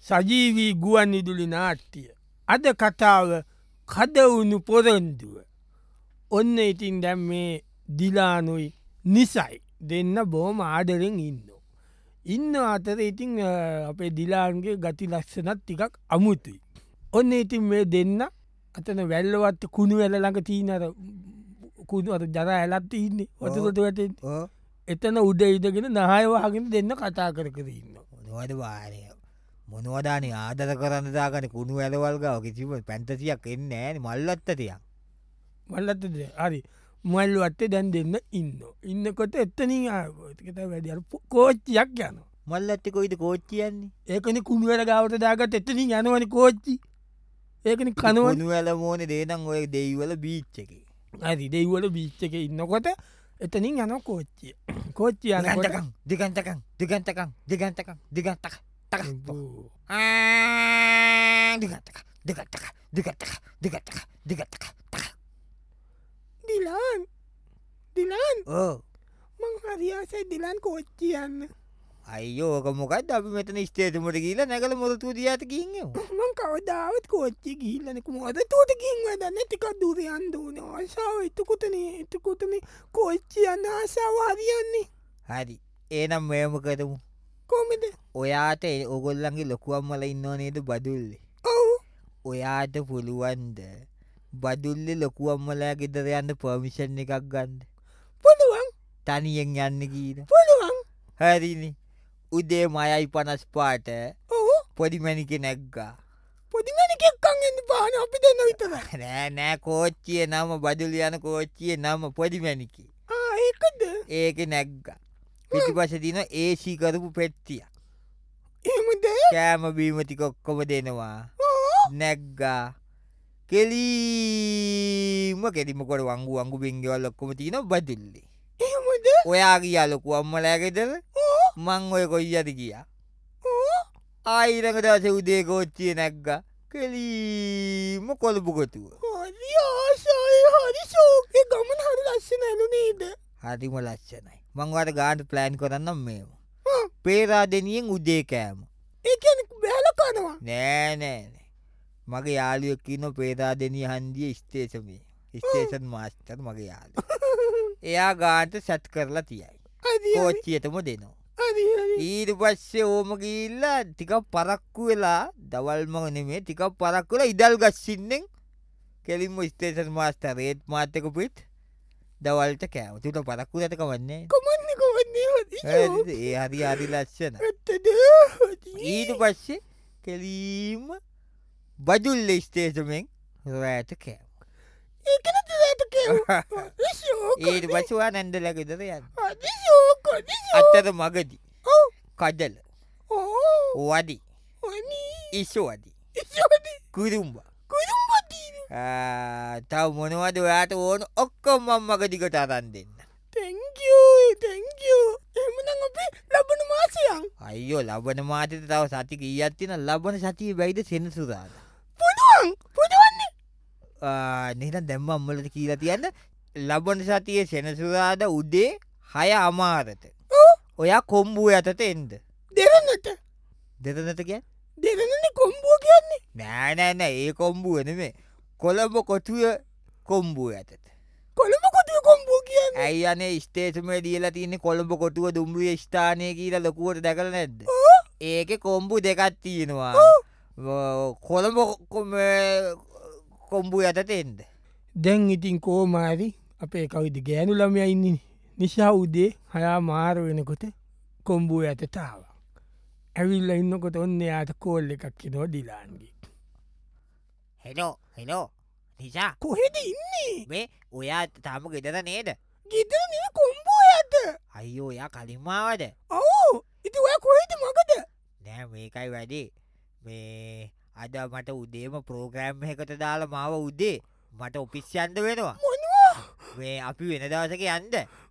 සජීවී ගුවන් විදුලි නාට්‍යය. අද කතාව කදවුණු පොරොන්දුව. ඔන්න ඉතින් දැම් මේ දිලානුයි නිසයි දෙන්න බෝම ආදරෙන් ඉන්න. ඉන්න අතර ඉතින් අපේ දිලාන්ගේ ගති ලක්ෂණත් ටිකක් අමුතුයි. ඔන්න ඉතින් මේ දෙන්න අතන වැල්ලවත් කුණු වැල ළඟ තිීනර කුණුවර ජර ඇලත් ඉන්නේ ඔතකොට වැට එතන උඩ ඉදගෙන නායවාගෙන දෙන්න කතා කර ඉන්න. නොවද වාරය මොනවදාන ආදර කරන්න දාගන කුණු ඇලවල්ගාව කිසිම පැන්තසියක් එන්න ෑන මල්ලත්තතියක් මල්ලත්තද හරි මල්ලු අත්තේ දැන් දෙන්න ඉන්න. ඉන්නකොට එත්තනින් ආගත වැඩ කෝච්චියක් යන මල්ලත්තකොයිද කෝච්චියන්නේ ඒකන කුණුවල ගාවට දාගත් එත්තනින් යනවන කෝච්චි ඒකන කනුවනු වැල මෝන දේනම් ඔය දෙයිවල බීච්චක ඇති දෙව්වල බීච්චක ඉන්නකොට එතනින් යන කෝච්චිය කෝච්චි යන දිගන්තකම් දිගන්තකම් දිගන්තකම් දිගන්තකම් දිගන්තක දිගත්තක දිගත්තක දිගත්තක දිගත්තක දිගත්තක දිලාන් දිලාන් ඕ මං හරියාසයි දිලාන් කෝච්චි යන්න අයෝක මොකත් අපි මෙතන ස්ටේතුමට කියල නැකල මොරතු දියතකින්න මං කවදාවත් කෝච්චි ගිල්ලනෙක මොද තෝට කින් වදන්න ටිකක් දුරයන් දූන ආසාාව එතකොතන එතකොතම කෝච්චි යන්න ආසාාව හරියන්නේ හරි ඒනම් මෙයම කරමු කොමද ඔයාට ඔගොල්ලන්ගේ ලොකුවම්මල ඉන්නවා නේද බදුල්ලේ ඔවු ඔයාට පුළුවන්ද බදුල්ලෙ ලොකුවම්මලෑ ගෙදර යන්න පර්මිෂන් එකක් ගන්ද පුළුවන් තනියෙන් යන්න කීද පුළුවන් හරිනි උදේ මයයි 55ට ඔහු පොඩිමැනික නැක්ගා පොදිමනිකෙක්කන් එන්න පාන අපි දෙන්න විතර නෑ නෑ කෝච්චිය නම බදුල යන කෝච්චිය නම පොඩිමැනිකි ඒකද ඒක නැක්ග පිටිපස දින ඒසී කරපු පෙට්ටිය එමද කෑම බීමතික ඔක්කොම දෙනවා නැක්ගා කෙලීම කෙරිමකොට වංගු අංගු බිංගවල් ඔක්කොම තියන බදුල්ලේ එමද ඔයා කියා ලොකු අම්මලෑගෙදර මං ඔය කොයි අද කියා ආයිරඟ දස උදේ කෝච්චිය නැක්ග කෙලීම කොළපුකොතුව හරි ආසාය හරි සෝකය ගමන හරි ලස්සන ඇනු නේද හරිම ලක්ෂණයි මංවට ගාන්ට ප්ලෑන් කරන්නම් මේම පේරාදනියෙන් උදේ කෑම ඒන බැල කනවා නෑනෑන මගේ යාලුවක්කින්න පේරාදනී හන්දිය ස්ටේෂමේ ස්ටේෂන් මාස්ටර් මගේ යාලු එයා ගාන්ට සැට් කරලා තියයි කෝච්චියටම දෙනවා ඊට පස්සේ ඕම ගිල්ලා ටික පරක්කු වෙලා දවල්ම නෙමේ ටික පරක් වෙලා ඉදල් ගස්සින්නෙන් කෙලින්ම ස්ටේෂන් මාස්ටර් රේට් මාතක පිත් දවල්ට කෑව තුට පරක්කු ඇතක වන්නේ කොමන්න කොවන්නේ ඒ හරි හරි ලස්සන ඊට පස්සේ කෙලීම බදුල්ල ස්ටේෂමෙන් රෑට කෑව ඒට පසවා නැන්දලගෙදර යන්න අත්තද මගදී කජල වඩි ඉස්සුවඩි කුරුම්බ තව මොනවද ඔයාට ඕන ඔක්කොම් මම්මගදිකට අරන් දෙන්න එමන අපේ ලබන මාසයන් අයෝ ලබන මාතත තව සතික ඊයත්තින ලබන සතිය බැයිද සෙනසුදාද පුදුවන් පුදුවන්නේ නිහට දැම්ම අම්මලට කියලා තියන්න ලබන සතිය සෙනසුරාද උදේ 6 අමාරට ඔයා කොම්බුව ඇතට එන්ද දෙරන්නට දෙරනට කිය දෙරනන කොම්බුව කියන්නේ නෑනෑන ඒ කොම්බුව නෙමේ කොළඹ කොටුව කොම්බුව ඇතට කොළඹ කොටුව කොම්බුව කියන්න ඇයි අනේ ස්ටේටමේ දියලා තියන්නේ කොළඹ කොටුව දුම්රිය ස්ථානය කියලා ලොකුවට දැකල නැද්ද ඒක කොම්බු දෙකත් තියෙනවා කොළඹ කොම්බු ඇතට එන්ද දැන් ඉතින් කෝමාරි අපේ කවිද ගෑනු ළමය ඉන්නේ නිසා උදේ හයා මාර වෙනකොට කොම්බුව ඇතටාව ඇවිල්ල ඉන්නකොට ඔන්න යාට කෝල් එකක් නෝ දිලාන්ගේ හෙලෝ නිසා කොහෙද ඉන්නේ මේ ඔයා තාම ගෙදර නේද ගෙදර නිල කොම්බුව ඇත අයියෝ ඔයා කලින්මාවද ඔවු ඉති ඔය කොහෙද මකද නෑ මේකයි වැඩේ මේ අද මට උදේම ප්‍රෝග්‍රෑම් එකට දාලා මාව උදේ මට ඔපිස්යන්ද වෙනවා මොනවා මේ අපි වෙන දවසක යන්ද